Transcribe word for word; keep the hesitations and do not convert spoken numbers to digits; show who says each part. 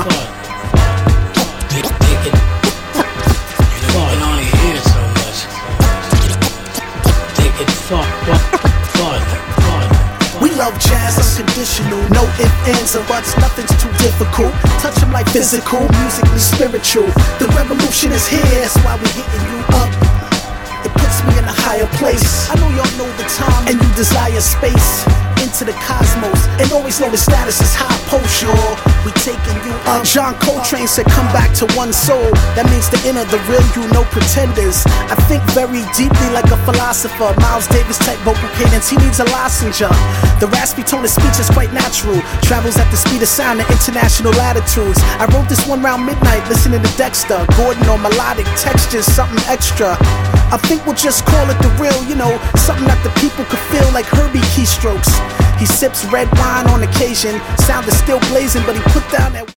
Speaker 1: We love jazz unconditional, no ifs, ands, or buts, nothing's too difficult. Touch 'em like physical, musically spiritual. The revolution is here, that's why we hitting you up. It puts me in a higher place. I know y'all know the time, and you desire space into the cosmos, and always know the status is high post, y'all. We taking you up. John Coltrane said, "Come back to one soul." That means the inner, the real you, no pretenders. I think very deeply like a philosopher. Miles Davis type vocal cadence, he needs a licensure. The raspy tone of speech is quite natural. Travels at the speed of sound in international latitudes. I wrote this one round midnight, listening to Dexter Gordon on melodic textures, something extra. I think we'll just call it the real, you know, something that the people could feel like Herbie keystrokes. He sips red wine on occasion, sound is still blazing, but he put down that